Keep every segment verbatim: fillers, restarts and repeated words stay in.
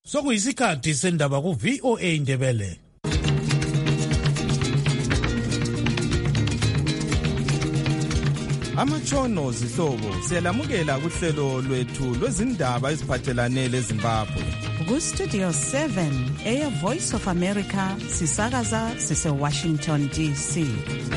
Sokuyisikhathi sendaba ku V O A Indebele. Amatshono zihlobo siyalamukela kuhlelo lwethu lwezindaba eziphathelane leZimbabwe. Ku Studio seven eya Voice of America sisakaza sise Washington D C.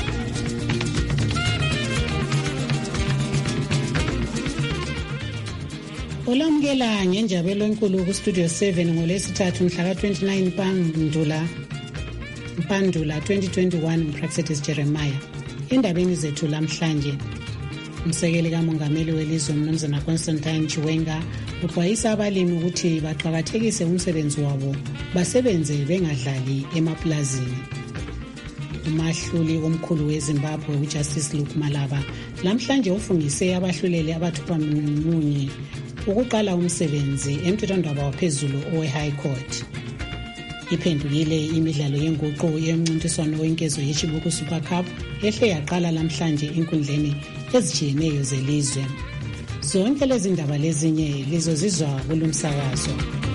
Olamukela ngenjabelo enkulu ku Studio seven ngolesithathu mhla ka twenty-nine Mpandula Mpandula twenty twenty-one uPraxetis Jeremiah. Indabeni zethu lamhlanje, umsekeli kamongameli welizwe uMnumzana Constantine Chiwenga uxwayisa abalimi ukuthi baqhakathekise umsebenzi wabo, basebenze bengadlali emaplazini. Umahluli omkhulu weZimbabwe uJustice Luke Malaba lamhlanje ufungise abahluleli abathupha munye ukuqala umsebenzi emthethwandaba waphezulu owe-High Court. Iphendukile imidlalo yenguqu yemncintiswano wenkezo yeChibuku Super Cup ehle yaqala lamhlanje inkundleni ezitshiyeneyo zelizwe. Zonke lezi ndaba lezinye lizozizwa kulumsakazo.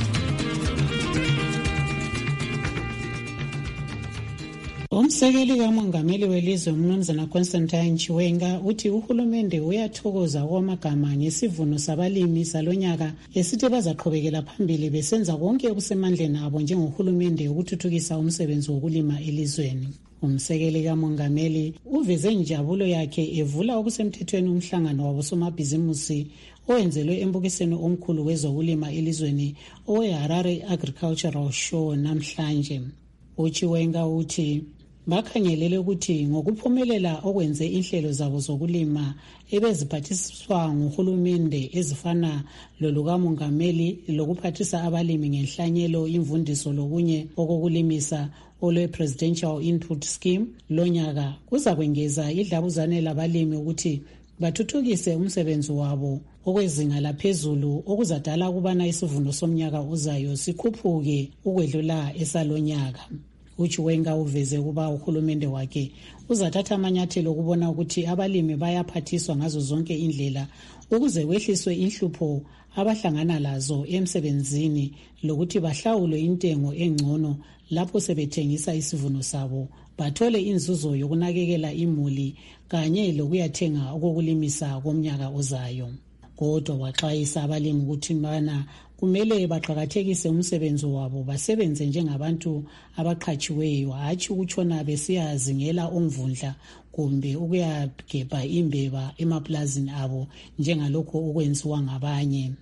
Umsekeli kamongameli welizwe uMnumzana Constantine Chiwenga uthi uhulumende uyathokoza kwamagama ngesivuno sabalimi salonyaka esithi bazaqhubekela phambili besenza konke okusemandleni abo njengohulumende ukuthuthukisa umsebenzi wokulima elizweni. Umsekeli kamongameli uveze injabulo yakhe evula okusemthethweni umhlangano wabosomabhizimusi owenzelwe embukisweni omkhulu wezokulima elizweni owe-Harare Agricultural Show namhlanje. Uchiwenga uthi bakhangelele ukuthi ngokuphumelela okwenze inhlelo zabo zokulima ebeziphathiswa nguhulumende ezifana lolukamongameli lokuphathisa abalimi ngenhlanyelo, imvundiso lokunye okokulimisa olwe-Presidential Input Scheme lonyaka kuza kwengeza idlabuzane labalimi ukuthi bathuthukise umsebenzi wabo okwezinga laphezulu okuzadala ukubana isivuno somnyaka uzayo sikhuphuke ukwedlula esalonyaka. Uchiwenga uveze kuba uhulumende wakhe uzathatha amanyathelo okubona ukuthi abalimi bayaphathiswa ngazo zonke indlela ukuze kwehliswe inhlupho abahlangana lazo emsebenzini lokuthi bahlawulwe intengo engcono lapho sebethengisa isivuno sabo, bathole inzuzo yokunakekela imuli kanye lokuyathenga okokulimisa komnyaka ozayo. Kodwa waxwayisa abalimi ukuthi bana kumele baqhakathekise umsebenzi wabo, basebenze njengabantu abaqhatshiweyo, hatshi ukutshona besiyazingela omvundla kumbe ukuyagebha imbeba emaplazini abo njengalokho okwenziwa ngabanye.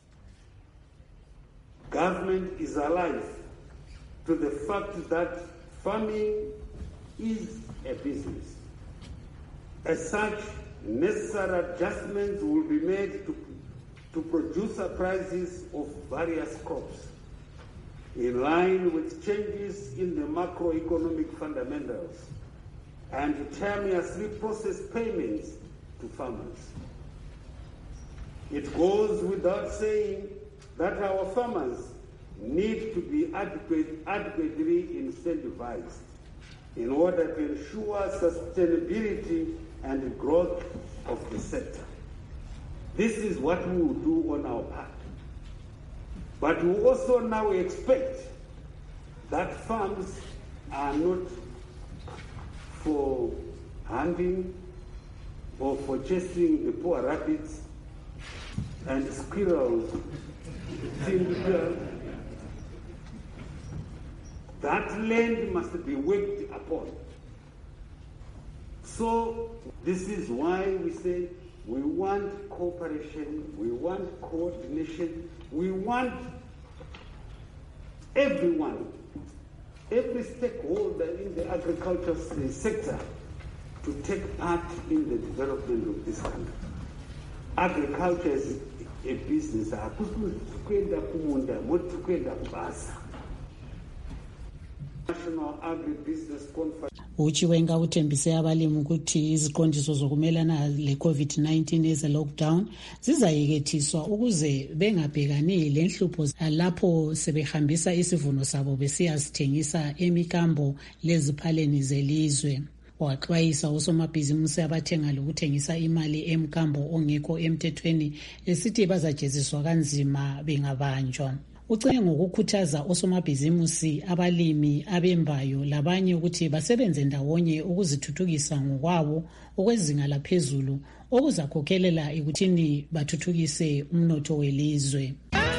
Government is alive to the fact that farming is a business. As such, necessary adjustments will be made to, to producer prices of various crops in line with changes in the macroeconomic fundamentals and timeously process payments to farmers. It goes without saying that our farmers need to be adequate, adequately incentivized in order to ensure sustainability and growth of the sector. This is what we will do on our part. But we also now expect that farms are not for hunting or for chasing the poor rabbits and squirrels. That land must be worked upon. So this is why we say we want cooperation, we want coordination, we want everyone, every stakeholder in the agricultural sector to take part in the development of this country. Agriculture is a business. National Agribusiness Conference. Uchiwenga uthembise abalimi ukuthi iziqondiso zokumelana le-COVID nineteen eze-lockdown zizayekethiswa ukuze bengabhekani lenhlupho lapho sebehambisa isivuno sabo besiyasithengisa emikambo leziphaleni zelizwe. Waxwayisa osomabhizimusi abathenga lokuthengisa imali emkambo ongekho emthethweni esithi bazajeziswa kanzima bengabanjwa. ucele ngokukhuthaza osomabhizimusi, abalimi, abembayo labanye ukuthi basebenze ndawonye ukuzithuthukisa ngokwabo okwezinga laphezulu okuzakhokhelela ekuthini bathuthukise umnotho welizwe.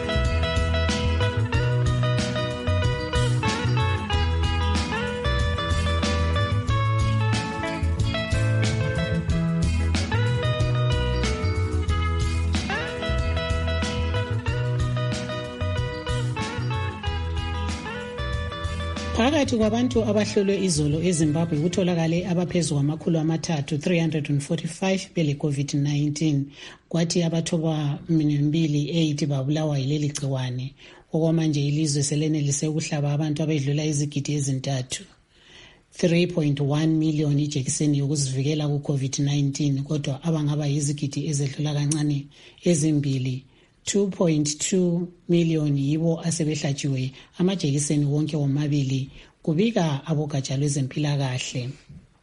Phakathi kwabantu abahlolwe izolo eZimbabwe kutholakale abaphezu kwamakhulu amathathu three hundred forty-five bele COVID nineteen, kwathi abathoba mbili eight babulawa yileli gciwane. Okwamanje ilizwe selenelise ukuhlaba abantu abedlula izigidi ezintathu. three point one million ijekiseni yokuzivikela ku-COVID nineteen, kodwa abangaba yizigidi ezedlula kancane ezimbili two point two million yibo asebehlatshiwe amajekiseni wonke womabili, kubika abogatsha lwezempilakahle.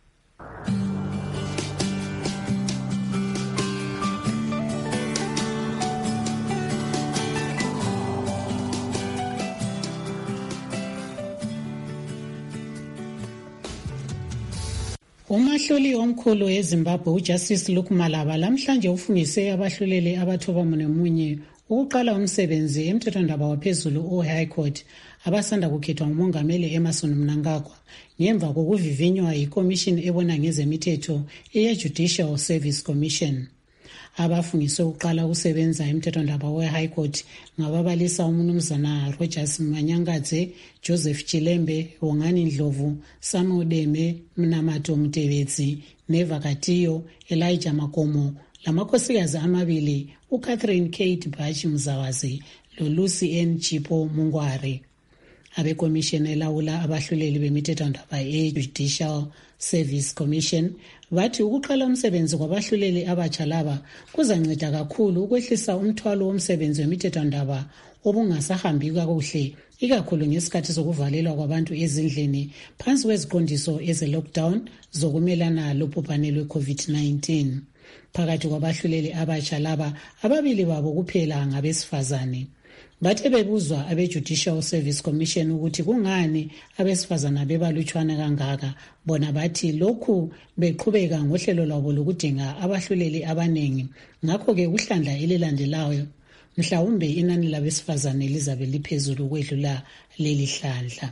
Umahloli omkhulu eZimbabwe uJustice Luke Malaba lamhlanje ufungise abahluleli abathoba munye ukuqala umsebenzi emthethwandaba waphezulu o-High Court abasanda kukhethwa ngumongameli Emmerson Mnangagwa ngemva kokuvivinywa yikomishini ebona ngezemithetho eye-Judicial Service Commission. Abafungiswe ukuqala ukusebenza emthethwandaba we-High Court ngababalisa uMnumzana Rogers Manyangadze, Joseph Chilembe, Wongani Ndlovu, Samuel Deme, Mnamato Mtebetsi, Neva Katiyo, Elijah Makomo, lamakhosikazi amabili uCatherine Kate Bachi Mzawazi loLucy N. Chipo Mungware. Abekomishini elawula abahluleli bemithethwandaba e-Judicial Service Commission bathi ukuqala umsebenzi kwabahluleli abatsha laba kuzanceda kakhulu ukwehlisa umthwalo womsebenzi wemithethwandaba obungasahambi kakuhle, ikakhulu ngesikhathi sokuvalelwa kwabantu ezindlini phansi kweziqondiso eze-lockdown zokumelana lobhubhane lwe-COVID nineteen. Phakathi kwabahluleli abatsha laba, ababili babo kuphela ngabesifazane. Bathe bebuzwa abe-Judicial Service Commission ukuthi kungani abesifazana bebalutshwana kangaka, bona bathi lokhu beqhubeka ngohlelo lwabo lokudinga abahluleli abaningi. Ngakho-ke kuhlandla elilandelayo mhlawumbe inani labesifazane lizabe liphezulu ukwedlula leli hlandla.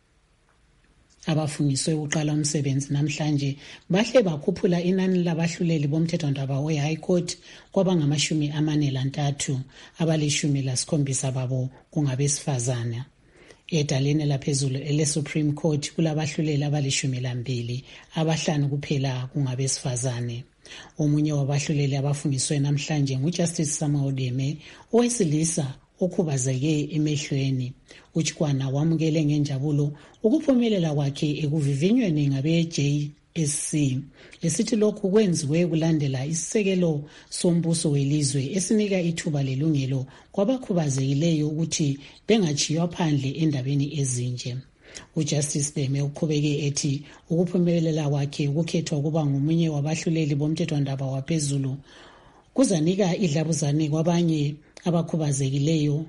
Abafungiswe ukuqala umsebenzi namhlanje bahle bakhuphula inani labahluleli bomthethwandaba we-High Court kwabangamashumi amane lantathu, abalishumi lasikhombisa babo kungabesifazana. Edaleni laphezulu ele-Supreme Court kulabahluleli abalishumi lambili, abahlanu kuphela kungabesifazane. Omunye wabahluleli abafungiswe namhlanje nguJustice Samuel Deme, owesilisa okhubazeke emehlweni. Uchikwana wamukele ngenjabulo ukuphumelela kwakhe ekuvivinyweni ngabe-J S C, esithi lokhu kwenziwe kulandela isisekelo sombuso welizwe esinika ithuba lelungelo kwabakhubazekileyo ukuthi bengachiywa phandle endabeni ezinje. UJustice Deme uqhubeke ethi ukuphumelela kwakhe ukukhethwa kuba ngomunye wabahluleli bomthethwandaba waphezulu kuzanika idlabuzane kwabanye abakhubazekileyo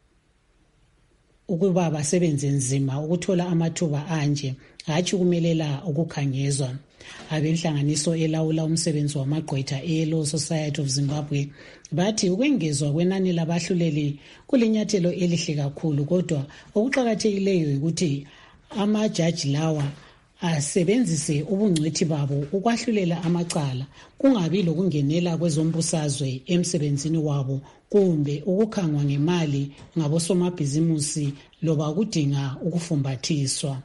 ukuba basebenze nzima ukuthola amathuba anje, hatshi ukumelela ukukhangezwa. Abenhlanganiso elawula umsebenzi wamagqwetha e-Law Society of Zimbabwe bathi ukwengezwa kwenani labahluleli kulinyathelo elihle kakhulu, kodwa okuqakathekileyo ukuthi amajaji lawa asebenzise ubungcwethi babo ukwahlulela amacala, kungabi lokungenela kwezombusazwe emsebenzini wabo kumbe ukukhangwa ngemali ngabosomabhizimusi loba kudinga ukufumbathiswa.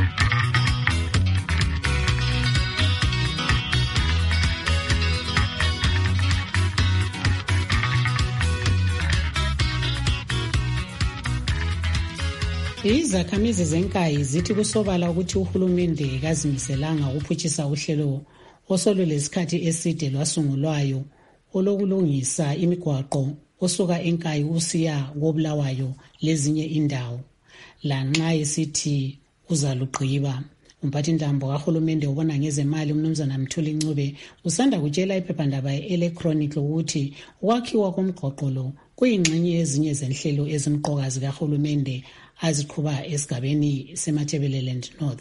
Izakhamizi zenkayi zithi kusobala ukuthi uhulumende kazimiselanga ukuphutshisa uhlelo osolulesikhathi eside lwasungulwayo olokulungisa imigwaqo osuka enkayi usiya koBulawayo lezinye indawo, lanxa esithi uzalugqiba. Umphathintambo kahulumende ubona ngezemali uMnumzana Mthuli Ncube usanda kutshela iphephandaba e-Electronic ukuthi ukwakhiwa komgwaqo lo kuyingxenye ezinye zenhlelo ezimqoka zikahulumende aziqhuba esigabeni seMatabeleland North.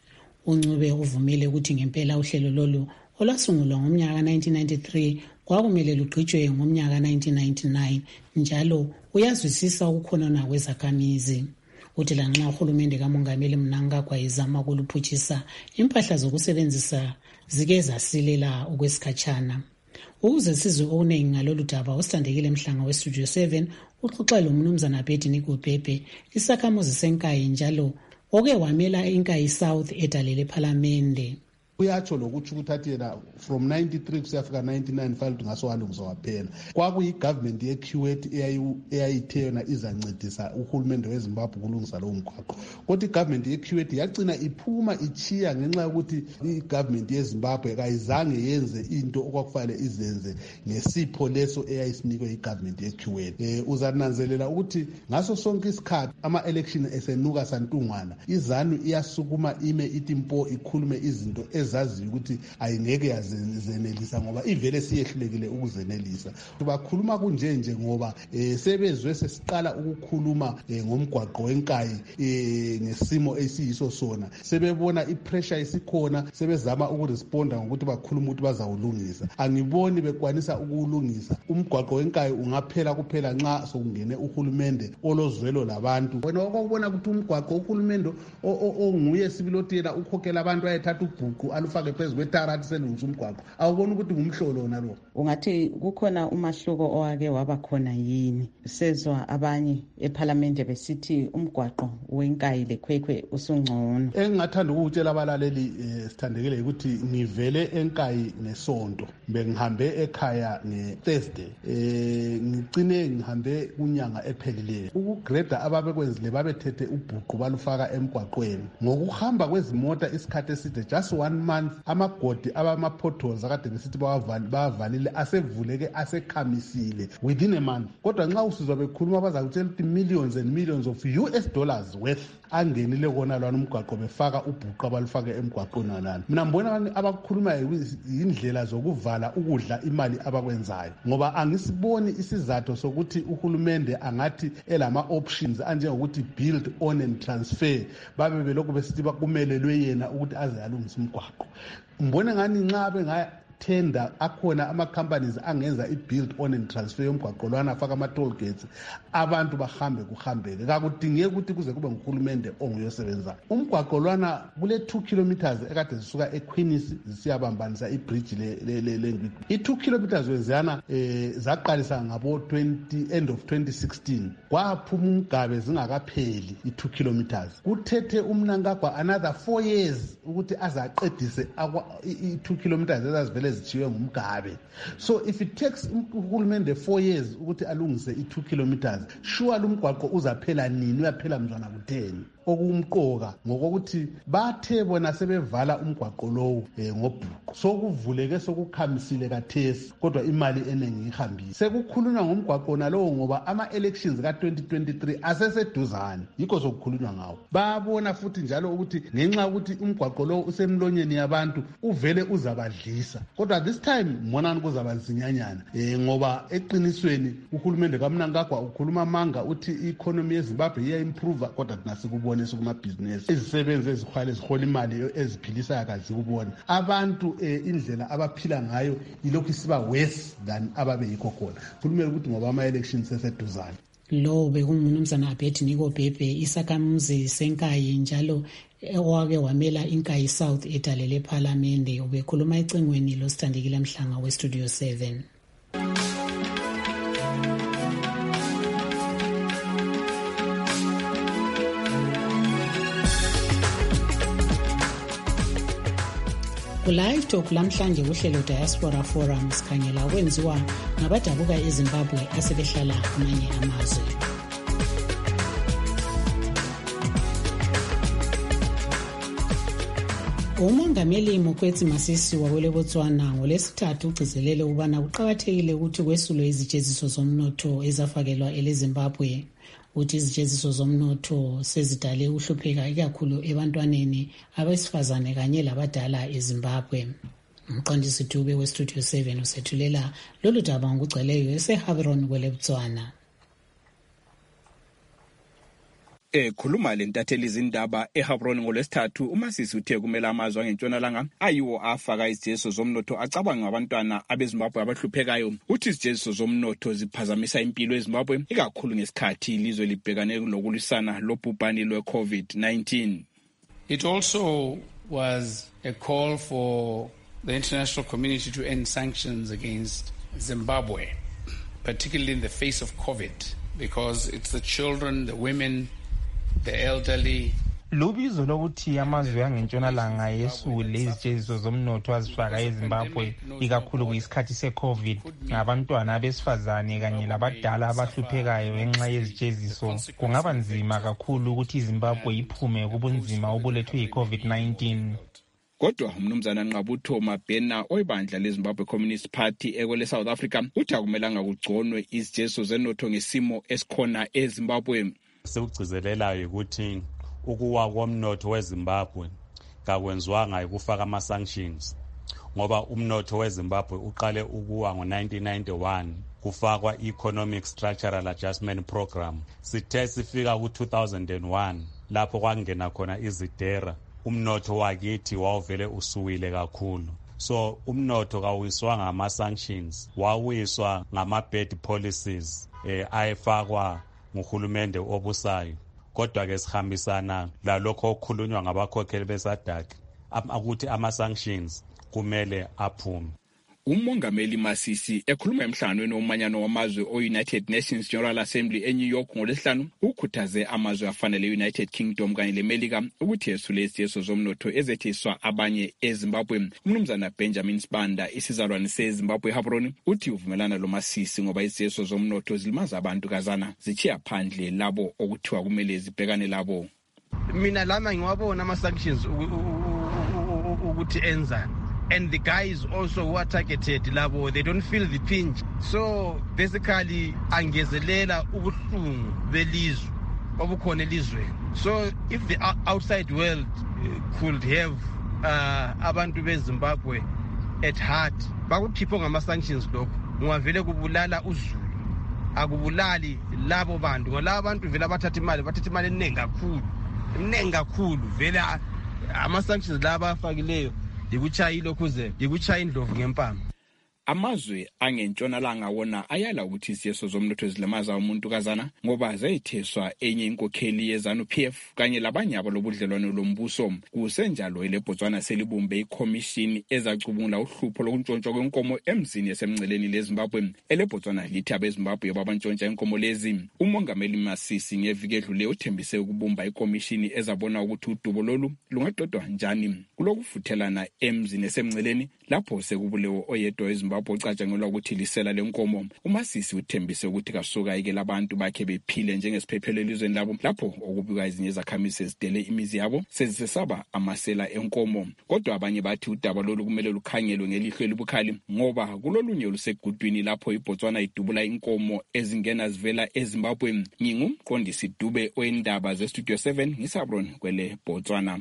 uNcube uvumile ukuthi ngempela uhlelo lolu olasungulwa ngomnyaka nineteen ninety-three kwakumele lugqitshwe ngomnyaka nineteen ninety-nine njalo uyazwisisa ukukhonona kwezakhamizi. Uthi lanxa uhulumende kamongameli Mnangagwa ezama ukuluphutshisa impahla zokusebenzisa zike zasilela okwesikhatshana. Ukuze sizwe okuningi ngalolu daba usithandekile Mhlanga weStudio seven uxoxa loMnumzana Abednego Bhebhe isakhamuzi senkayi njalo oke wamela inkayi South edalele ePhalamende. Uyatsho lokuthi ukuthi yena from ninety-three kusiyafika ninety-nine file ngaso walungiswa waphela. Kwakuyi government ye Kuwait eyayithe yona izancedisa uhulumende weZimbabwe kulungisa lo mgwaqo. Kodwa igovernment ye Kuwait yagcina iphuma ichiya ngenxa yokuthi igovernment yeZimbabwe kayizange yenze into okwakufanele izenze ngesipho leso eyayisinikwe igovernment ye Kuwait. Eh uzananzelela ukuthi ngaso sonke isikhathi ama election esenuka santungwana izanu iyasukuma ime itimpo ikhulume izinto ezazi ukuthi ayingeke yazenelisa ngoba ivele siyehlulekile ukuzenelisa. Bakhuluma kunje nje ngoba eh, sebezwe sesiqala ukukhuluma eh, ngomgwaqo wenkayi eh, ngesimo esiyiso sona. Sebebona ipressure isikhona sebezama ukuresponda ngokuthi bakhuluma ukuthi bazawulungisa. Angiboni bekwanisa ukulungisa. Umgwaqo wenkayi ungaphela kuphela nxa sokungene uhulumende olozwelo labantu. Wena okubona ukuthi umgwaqo uhulumende onguye sibilotela ukhokhela abantu ayethatha ubhuqu alufake phezu kwetarathi selungisa umgwaqo. Awubona ukuthi ngumhlolo nalo. Ungathi kukhona umahluko owake waba khona yini? Sezwa abanye ePhalamende besithi umgwaqo wenkayi lekhwekhwe usungcono. Engingathanda ukutshela abalaleli sithandekile ukuthi ngivele enkayi nesonto. Bengihambe ekhaya ngeThursday. Eh ngicine ngihambe kunyanga ephelileyo. Ukugreda ababekwenzile babethethe ubhuqu balufaka emgwaqweni. Ngokuhamba kwezimota isikhathi eside just one month amagodi abama potholes akade besithi bawavalile asevuleke asekhamisile within a month. Kodwa nxa usizwa bekhuluma bazakutshela ukuthi millions and millions of U S dollars worth angenile kona lwana umgwaqo befaka ubhuqu abalufake emgwaqweni nalana. Mina mbona abakhuluma indlela zokuvala ukudla imali abakwenzayo ngoba angisiboni isizathu sokuthi uhulumende angathi elama options anjengokuthi build own and transfer babe belokhu besithi bakumelelwe yena ukuthi aze alungise umgwaqo. Mbona ngani nxa benga tender akhona ama companies angenza i-build on and transfer yomgwaqo lwana afaka ama toll gates abantu bahambe kuhambeke kakudingeki ukuthi kuze kube nguhulumende onguyosebenza. Umgwaqo lwana kule two kilometers ekade zisuka eQueens zisiyabambanisa ibridge le le le i two kilometers wezana eh zaqalisa ngabo twenty end of twenty sixteen kwaphuma umgabe zingakapheli i two kilometers. Kuthethe uMnangagwa another four years ukuthi azaqedise i two kilometers ezazivele ezithiwe ngumgabe. So if it takes uhulumende four years ukuthi alungise i two kilometers sure lumgwaqo uzaphela nini uyaphela mzwana kutheni. Okumqoka ngokuthi bathe bona sebevala umgwaqo lowo eh, ngobhuqu sokuvuleke sokukhamisile kathesi kodwa imali enengi ihambile. Sekukhulunywa ngomgwaqo nalowo ngoba ama elections ka twenty twenty-three aseseduzane yikho sokukhulunywa ngawo. Babona futhi njalo ukuthi ngenxa ukuthi umgwaqo lowo usemlonyeni yabantu uvele uzabadlisa. Kodwa this time monani kuzabazinyanyana eh, ngoba eqinisweni uhulumende kaMnangagwa ukhuluma manga uthi i-economy yeZimbabwe iya improve kodwa nasikubona esukuma business izisebenzi ezihwala ezihola imali eziphilisa akazikubona abantu eh, indlela abaphila ngayo ilokhu isiba worse than ababe yikho khona. Kulumele ukuthi ngoba ama elections eseduzane. Lo bekunguMnumzana Abednego Bhebhe isakhamuzi senkayi njalo owake wamela inkayi South edalele ePhalamende ubekhuluma ecingweni loSithandekile Mhlanga weStudio seven. Ku-Live Talk lamhlanje uhlelo Diaspora Forum sikhangela kwenziwa ngabadabuka eZimbabwe asebehlala amanye amazwe. Umongameli Mokwetsi Masisi wakwele Botswana ngolesithathu ugcizelele ubana kuqakathekile ukuthi kwesulwe izijeziso zomnotho ezafakelwa eleZimbabwe. Uthi izijeziso zomnotho sezidale uhlupheka ikakhulu ebantwaneni abesifazane kanye labadala eZimbabwe. Umqondisi Dube weStudio seven usethulela lolu daba ngokugcweleyo eseHaveron kwele Botswana. Ekhuluma lentatheli izindaba eHabron ngolwesithathu, uMasisi uthe kumele amazwe angentshonalanga ayiwo afaka izijeziso zomnotho acabanga abantwana abeZimbabwe abahluphekayo. Uthi izijeziso zomnotho ziphazamisa impilo eZimbabwe ikakhulu ngesikhathi ilizwe libhekane nokulwisana lobhubhane lwe-COVID nineteen. It also was a call for the international community to end sanctions against Zimbabwe, particularly in the face of COVID, because it's the children, the women, the elderly. Lubizo lokuthi amazwe angentshonalanga yesule izijeziso zomnotho azifaka eZimbabwe ikakhulu kuyisikhathi se-COVID ngabantwana abesifazane kanye labadala abahluphekayo ngenxa yezijeziso. Kungaba nzima kakhulu ukuthi iZimbabwe iphume kubunzima obulethwe yi-COVID nineteen. Kodwa umnumzana Nqabutho Mabhena oyibandla leZimbabwe Communist Party ekwele South Africa uthi akumelanga kugconwe izijeziso zenotho ngesimo esikhona eZimbabwe. Sekugcizelelayo ukuthi ukuwa komnotho weZimbabwe kakwenziwanga ukufaka ama-sanctions ngoba umnotho weZimbabwe uqale ukuwa ngo nineteen ninety-one kufakwa economic structural adjustment program. Sithe sifika ku two thousand one lapho kwangena khona izidera, umnotho wakithi wawuvele usuwile kakhulu. So umnotho kawiswa ngama-sanctions, wawiswa ngama-bad policies eh, ayefakwa nguhulumende obusayo. Kodwa ke sihambisana lalokho okukhulunywa ngabakhokheli beSADC ukuthi ama-sanctions kumele aphume. Umongameli Masisi ekhuluma emhlanganweni womanyano wamazwe o-United Nations General Assembly eNew York ngolesihlanu ukhuthaze amazwe afanele United Kingdom kanye leMelika ukuthi yesule izijeziso zomnotho ezethiswa abanye eZimbabwe. Umnumzana Benjamin Sibanda isizalwane seZimbabwe eHabron uthi uvumelana lo Masisi ngoba izijeziso zomnotho zilimaza abantu kazana zichiya phandle labo okuthiwa kumele zibhekane labo. Mina lama ngiwabona ama-sanctions ukuthi enzani. And the guys also who are targeted labo, they don't feel the pinch. So basically angezelela ubuhlungu belizwe obukhona elizweni. So if the outside world could have uh, abantu beZimbabwe at heart bakukhipho ngama-sanctions lokho ngavele kubulala uZulu, akubulali labo bantu ngoba labo bantu vele abathatha imali bathatha imali eningi kakhulu eningi kakhulu vele ama-sanctions laba afakileyo dikuchayilo kuze dikuchaya indlovu ngempama. Amazwe angentshonalanga wona ayala ukuthi izijeziso zomnotho zilamaza umuntu kazana ngoba zayitheswa enye inkokheli yeZANU P F kanye labanye abalobudlelwano lombuso. Kusenjalo eleBotswana selibumbe ikhomishini ezacubungula uhlupho lokuntshontshwa kwenkomo emzini esemngceleni leZimbabwe. EleBotswana lithi abeZimbabwe babantshontsha inkomo lezi. Umongameli Masisi ngeviki edlule uthembise ukubumba ikhomishini ezabona ukuthi udubo lolu lungaqedwa njani kulokufuthelana emzini esemngceleni lapho sekubulewe oyedwa eZimbabwe ocatshangelwa ukuthi lisela lenkomo. uMasisi uthembise ukuthi kasuka ike labantu bakhe bephile njengesiphephelo elizweni labo lapho okubikwa ezinye zakhamisi ezidele imizi yabo sezisesaba amasela enkomo. Kodwa abanye bathi udaba lolu kumele lukhangelwe ngelihlo elibukhali ngoba kulolunye olusegudwini lapho iBotswana idubula inkomo ezingena zivela eZimbabwe. Ngingumqondisi Dube oyindaba zeStudio seven ngisabron kwele Botswana.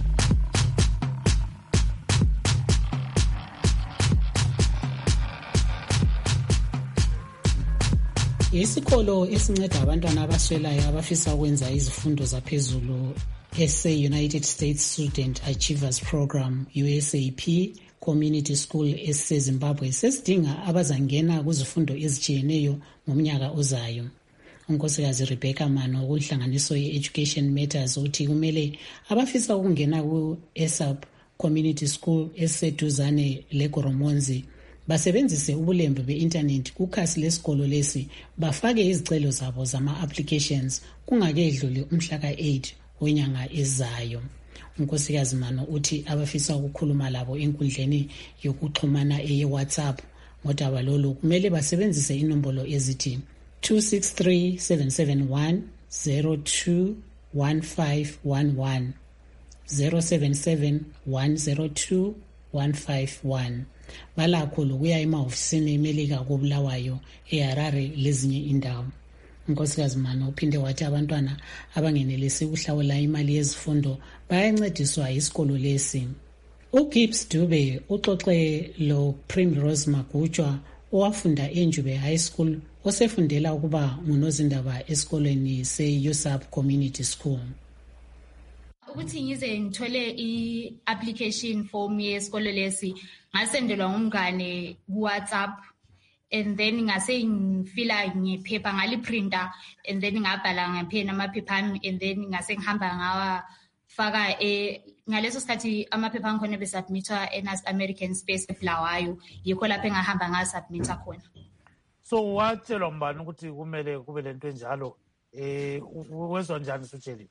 Isikolo esinceda abantwana abaswelayo abafisa ukwenza izifundo zaphezulu ese-United States Student Achievers Program U S A P Community School esiseZimbabwe sesidinga abazangena kuzifundo ezitshiyeneyo ngomnyaka ozayo. Unkosikazi Rebecca Mano kunhlanganiso ye-Education Matters uthi kumele abafisa ukungena ku-E S A P Community School esiseduzane leGoromonzi basebenzise ubulembu be-internet kukhasi lesikolo lesi bafake izicelo zabo zama-applications kungakedluli umhla ka-eight wenyanga ezayo. Unkosikazi Mano uthi abafisa ukukhuluma labo enkundleni yokuxhumana eye-WhatsApp ngodaba lolu kumele basebenzise inombolo ezithi two six three seven seven one zero two one five one one zero seven seven one zero two one five one. Balakho lokuya emahofisini eMelika koBulawayo eHarare lezinye indawo. Unkosikazi Mano uphinde wathi abantwana abangenelisi ukuhlawula imali yezifundo bayancediswa isikolo lesi. uGibbs Dube uxoxe lo Primrose Magutshwa owafunda eNjube High School osefundela ukuba ngunozindaba esikoleni se-U S A P Community School. Ukuthi ngize ngithole i-application form yesikole lesi ngasendelwa ngumngane ku-WhatsApp, and then ngase ngifila ngephepha ngaliprinta, and then ngabhala ngepheni amaphepha ami, and then ngase ngihamba ngawafaka e ngaleso sikhathi amaphepha angikhona besubmitwa eNAS American Space eBulawayo, yikho lapho engahamba ngasubmita khona. So watshelwa mbani ukuthi kumele kube lento enjalo eh wezwa njani sutsheli?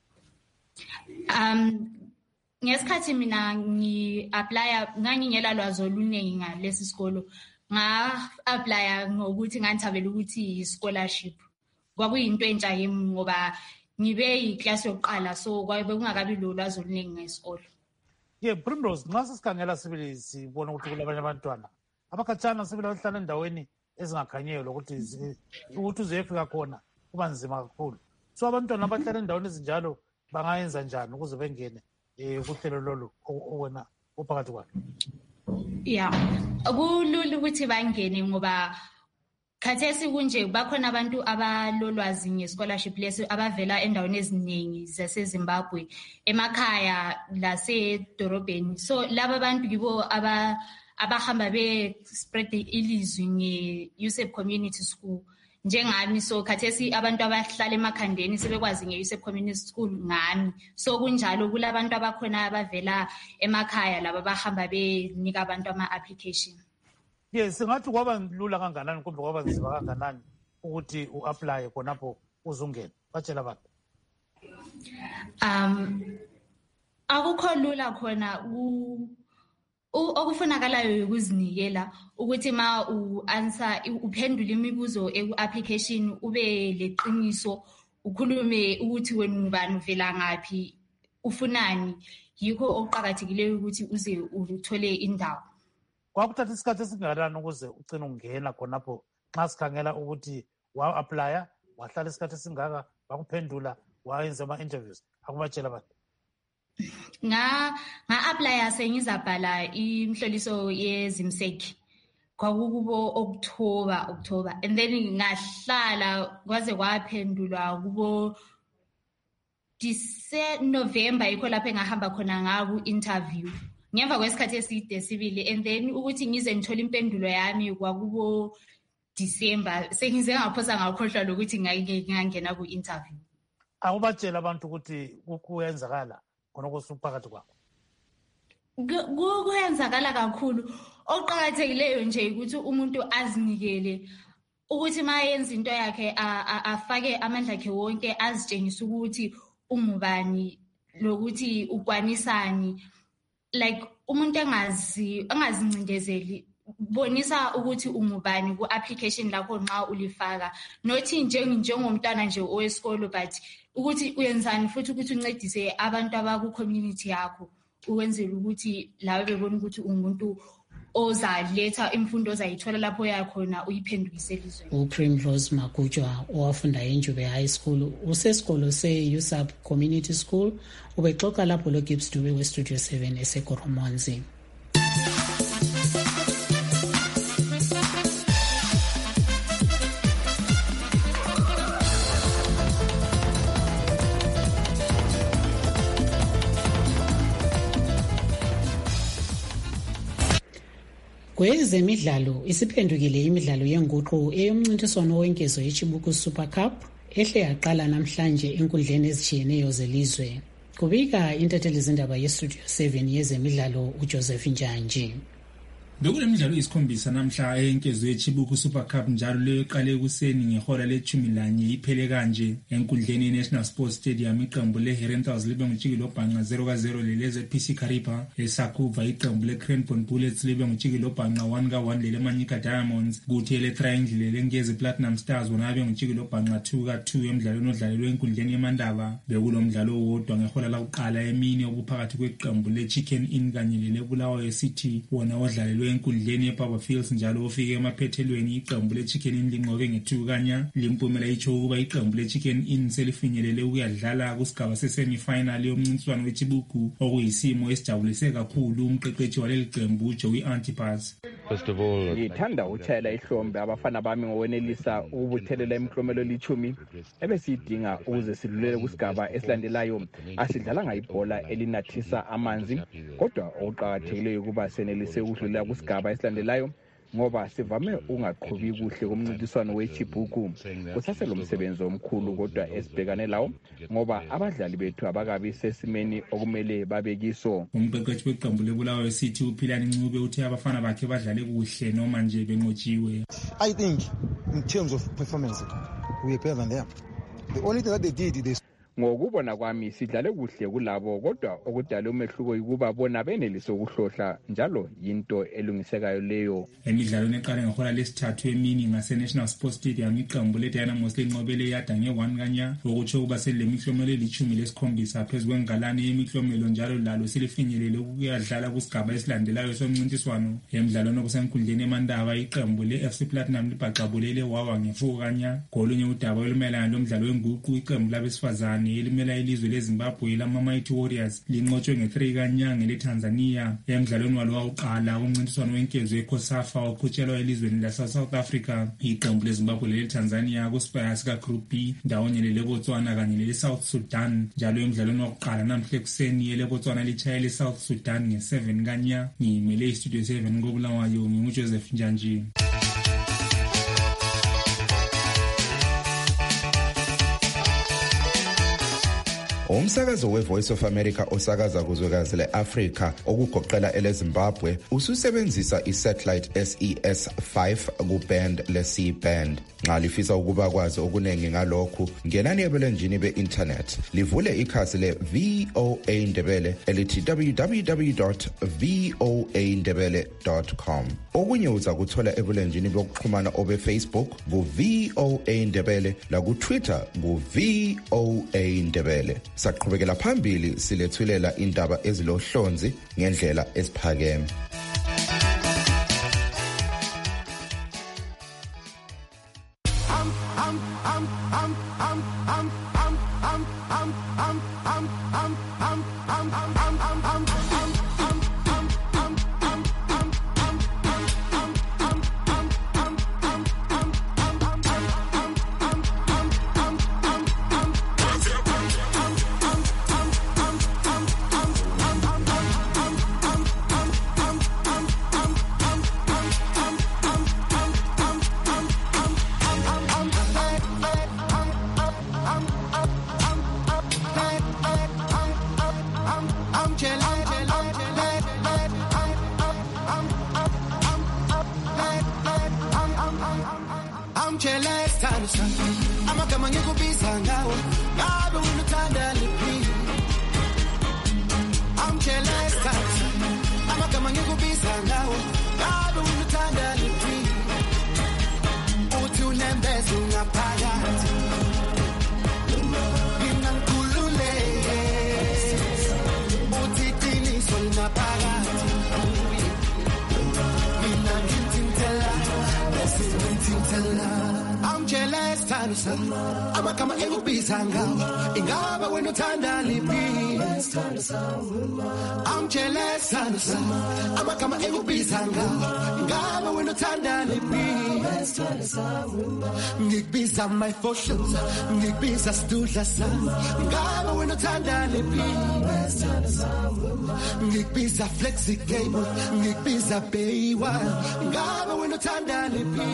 Um ngesikhathi mina ngi-applya ngangingela lwazi oluningi ngalesi sikolo, nga-applya ngokuthi nganthabela ukuthi i-scholarship kwakuyinto entsha yimi ngoba ngibe yiklasi yokuqala, so kwabe kungakabi lo lwazi oluningi ngesikolo. Ye Primrose, nxa sisikhangela sibili sibona ukuthi kulabanye abantwana abakhatshana sibili abahlala endaweni ezingakhanyelwa lokuthi ukuthi uzefika khona kuba nzima kakhulu. So abantwana abahlala endaweni ezinjalo bangayenza njani ukuze bengene eh kuhlelo lolu owena uphakathi kwalo? Yeah, kulula ukuthi bangene ngoba khathesi kunje bakhona abantu abalolwazi nge-scholarship lesi abavela endaweni eziningi zaseZimbabwe, emakhaya lasedorobheni. So laba bantu yibo aba abahamba be-spread ilizwi nge-U S A P Community School njengami. So khathesi abantu abahlala emakhandeni sebekwazi nge-U S A P Community School ngami. So kunjalo kulabantu abakhona abavela emakhaya laba bahamba benika abantu ama-application. Yes, singathi kwaba lula kanganani kumbe kwaba nzima kanganani ukuthi u-apply khonapho uzungena? Batshela abantu. Um akukho lula khona u okufunakalayo ukuzinikela ukuthi ma u-answer uphendula imibuzo eku-application ube leqiniso, ukhulume ukuthi wena ngubani, uvela ngaphi, ufunani. Yikho okuqakathekileyo ukuthi uze uthole indawo. Kwakuthatha isikhathi esingakanani ukuze ugcine ungena khonapho nxa sikhangela ukuthi wa-applya wahlala isikhathi esingaka wakuphendula wayenza ama-interviews? Akubatshela abantu. Nga nga-applya sengizabhala imhloliso yezimseki kwakukubo October October and then ngahlala kwaze kwaphendulwa kubo November, yikho lapho engahamba khona ngaku interview ngemva kwesikhathi eside sibili, and then ukuthi ngize ngithola impendulo yami kwakubo December. Sengize ngaphosa ngakhohlwa lokuthi ngingangena ku interview. Akubatshela abantu ukuthi kuyenzakala khona kusuphakathi kwakho? Kuyenzakala kakhulu. Oqhakathekileyo nje ukuthi umuntu azinikele ukuthi mayenza into yakhe afake amandla akhe wonke, azitshengisa ukuthi umubani lokuthi ukwanisani. Like umuntu angazi angazincindezeli, bonisa ukuthi umubani ku application lakho nxa ulifaka, nothi njengomntwana nje owesikolo, but ukuthi uyenzani futhi ukuthi uncedise abantu abaku community yakho, ukwenzela ukuthi lawe bebona ukuthi umuntu ozaletha imfundo ozayithola lapho yakhona uyiphendukise elizweni. uPrimrose Magujwa owafunda eNjube High School usesikolo se-U S A P Community School ubexoxa lapho loGibbs Dube weStudio seven eseKoromonzi. Kwezemidlalo isiphendukile imidlalo yenguqu eyomncintiswano wenkezo yeChibuku Super Cup ehle yaqala namhlanje enkundleni ezitshiyeneyo zelizwe. Kubika intatheli zindaba yeStudio seven yezemidlalo uJoseph Njanji. Bekulemidlalo isikhombisa namhla enkezo yeChibuku Super Cup njalo leqale ekuseni ngehola lethumi lanye iphele kanje enkundleni yeNational Sports Stadium. Iqembu leHerentals libe ngutshikilo bhanqa zero ka zero leleze P C Karipa. eSakuva iqembu leCranbourne Bullets libe ngutshikilo bhanqa one ka one leManyika Diamonds. Kuthi leTriangle leNgezi Platinum Stars wona abe ngutshikilo bhanqa two ka two emidlalweni odlalelwe enkundleni yeMandaba. Bekulo mdlalo wodwa ngehola lakuqala emini obuphakathi kweqembu leChicken Inn kanye leleBulawayo City wona odlalelwe enkundleni ePapa Fields njalo ofike emaphethelweni. Iqembu leChicken Inn linqobe nge-two kanya. Limpumela itsho ukuba iqembu leChicken Inn selifinyelele ukuyadlala kusigaba se-semi-final yomncintiswano weChibuku, okuyisimo esijabulise kakhulu umqeqeshi waleli qembu Joey Antipas. First of all, ngithanda utshayela ihlombe abafana bami ngowenelisa ukubuthelela imiklomelo elithumi ebesiyidinga ukuze sidlulele kusigaba esilandelayo. Asidlalanga ibhola elinathisa amanzi, kodwa okuqakathekileyo ukuba senelise ukudlulela kusigaba esilandelayo ngoba sivame ungaqhubi kuhle kumncintiswano weChibuku. Kusaselo umsebenzi omkhulu kodwa esibhekane lawo ngoba abadlali bethu abakabi sesimeni okumele babekiso. Umqeqeshi weqembu leBulawayo City uPhilani Ncube uthe abafana bakhe badlale kuhle noma nje benqotshiwe. I think in terms of performance we are better than them. The only thing that they did they ngokubona kwami sidlale kuhle kulabo kodwa okudala umehluko ukuba bona benelise ukuhlohla njalo yinto elungisekayo leyo. Emidlalweni eqale ngehola lesithathu emini ngase National Sports Stadium iqembu leDiana Mosley Nqobele yada nge-one kanya okutsho ukuba selemiklomelo elithumi lesikhombisa phezu kwengalane yemiklomelo njalo lalo selifinyelele ukuyadlala kusigaba esilandelayo somncintiswano. Emidlalweni okusenkundleni eMandaba iqembu le-F C Platinum libhaqabulele wawa ngefuku kanya. Golunye udaba olumelana lomdlalo wenguqu iqembu labesifazane elimela ilizwe leZimbabwe lama Mighty Warriors linqotshwe nge-three kanyanga leTanzania emidlalweni walo wokuqala kumncintiswano wenkezo eCOSAFA oqhutshelwa elizweni lase-South Africa. Iqembu leZimbabwe leTanzania kuspaya sika Group B ndawonye leLebotswana kanye leSouth Sudan. Njalo emidlalweni wokuqala namhla ekuseni eLebotswana litshaya leSouth Sudan nge-seven kanya. Ngimele iStudio seven koBulawayo nginguJoseph Njanji. Umsakazo weVoice of America osakaza kuzwekazi le-Afrika okugoqela eleZimbabwe ususebenzisa isatellite S E S five kuband le-C band. Nxa lifisa ukuba kwazi okunengi ngalokhu, ngenani ebulenjini be-internet livule ikhasi le-V O A Ndebele elithi w w w dot v o a ndebele dot com. Okunye uza kuthola ebulenjini bokuxhumana obe-Facebook ku-V O A Ndebele laku-Twitter ku-V O A Ndebele. Saqhubekela phambili silethulela indaba ezilohlonzi ngendlela esiphakeme. Amakama ekubiza ngawo ingaba wena uthanda liphi I'm jealous amakama ekubiza ngawo ingaba wena uthanda liphi ngikubiza my fortunes ngikubiza sidudla sami ingaba wena uthanda liphi ngikubiza flexi cable ngikubiza bayiwa ingaba wena uthanda liphi.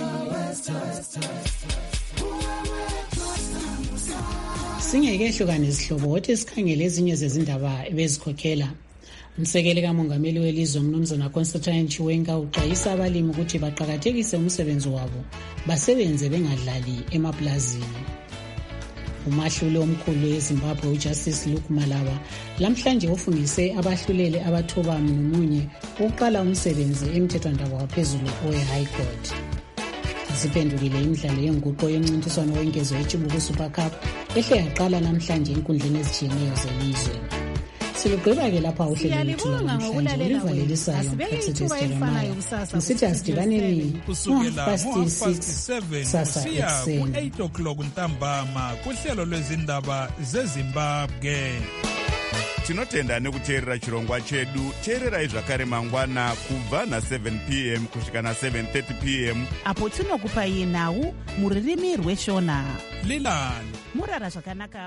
Singekehluka izihlobo wothi sikhangele ezinye zezindaba bezikhokhela. Umsekeli kamongameli welizwe uMnumzana Constantine Chiwenga uxwayisa abalimi ukuthi baqhakathekise umsebenzi wabo basebenze bengadlali emaplazini. Umahluli omkhulu weZimbabwe uJustice Luke Malaba lamhlanje ufungise abahluleli abathoba nomunye ukuqala umsebenzi emthethwandaba waphezulu owe-High Court. Siphendukile imidlalo yenguqo yomncintiswano wenkezo yeChibuku Super Cup ehle yaqala namhlanje enkundleni ezitshiyeneyo zelizwe. Silugqiba-ke lapha uhlelo lethu namhlanje olivalelisayo mkhathethesiteremayo ngisithi asidibaneni ngo-half past six sasa ekuseni eight o'clock ntambama kuhlelo lwezindaba zeZimbabwe. tinotenda nekuteerera chirongwa chedu. teererai zvakare mangwana kubva na-seven p m kusvika na-seven thirty p m apo tinokupai nhau muririmi rweshona. lilani murara zvakanaka.